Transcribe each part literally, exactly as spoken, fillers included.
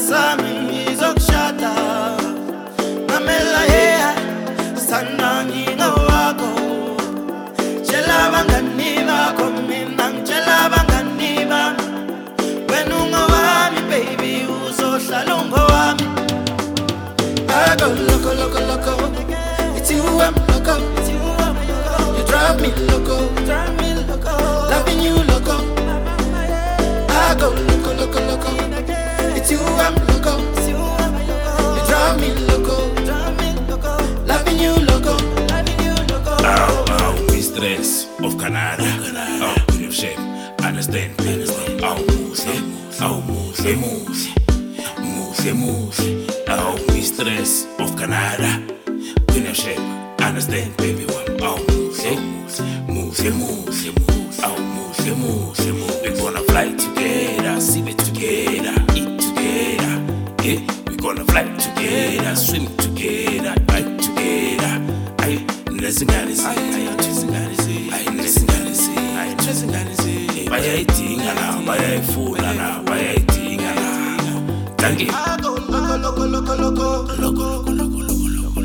sami ngizokushada mamela hey sana nginga wakho tshela abangani bakho mina ngitshela abangani bami wena ungowami baby uzohlala ungowami I go loco loco loco it's you I'm loco you drive me loco loving you loco I go loco loco loco it's you I'm loco you drive me loco loving you loco oh oh we stress of Canada oh you shape understand oh move oh move move move move oh we stress of Canada you shape understand baby one oh move move move move oh move move move we gonna fly together see it together eat together yeah we gonna fly together swim together fight together I listen guys I listen guys I listen guys I listen guys bayayidinga na bayayifuna na bayayidinga na thank you loco loco loco loco loco loco loco loco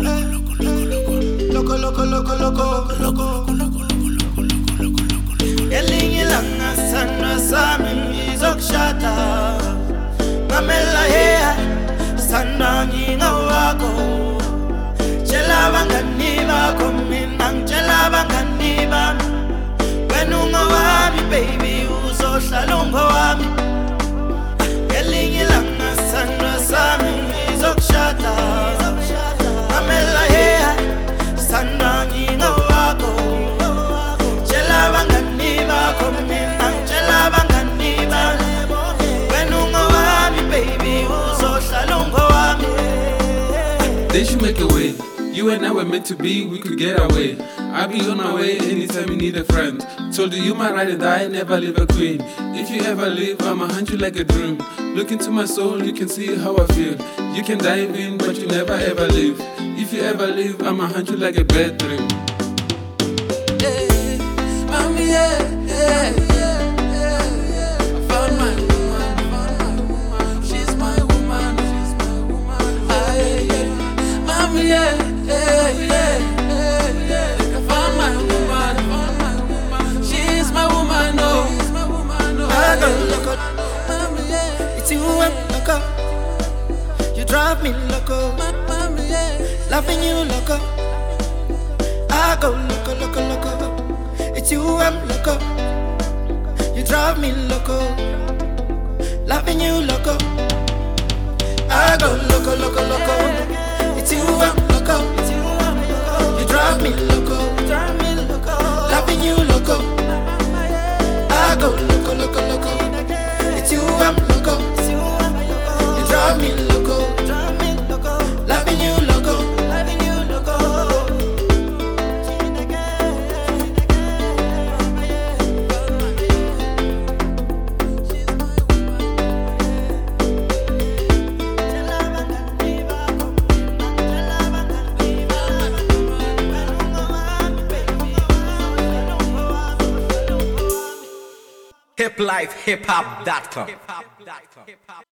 loco loco loco loco elinye langa sana sami ngizokushada mamela hey sana nginga wakho tshela abangani bakho mina ngitshela abangani bami wena ungowami baby uzohlala ungowami elinye langa sana sami ngizokushada mamela hey sana nginga wakho tshela abangani bakho mina ngitshela abangani bami wena ungowami baby uzohlala ungowami. They should make a way. You and I were meant to be, we could get away. I'll be on my way anytime you need a friend. Told you you might ride or die, never leave a queen. If you ever leave, I'ma hunt you like a dream. Look into my soul, you can see how I feel. You can dive in, but you never ever leave. If you ever leave, I'ma hunt you like a bad dream. Hey, mommy, yeah, yeah, yeah, yeah, yeah. I found my woman, found my woman. She's my woman, she's my woman. Ah, yeah, yeah. Mommy, yeah, yeah, yeah, yeah, yeah. I found my woman, found my woman. She's my woman, oh, she's my woman, oh. I go loco, Mommy, yeah, it's you I'm loco. You drive me loco, mommy, yeah, loving you loco. I go loco loco loco, it's you I'm loco. You drive me loco, loving you loco. I go loco loco loco, it's you I'm loco. You drive me loco, loving you loco. I go loco loco loco, it's you I'm loco. You drive me loco, loving you loco. hip life hip hop dot com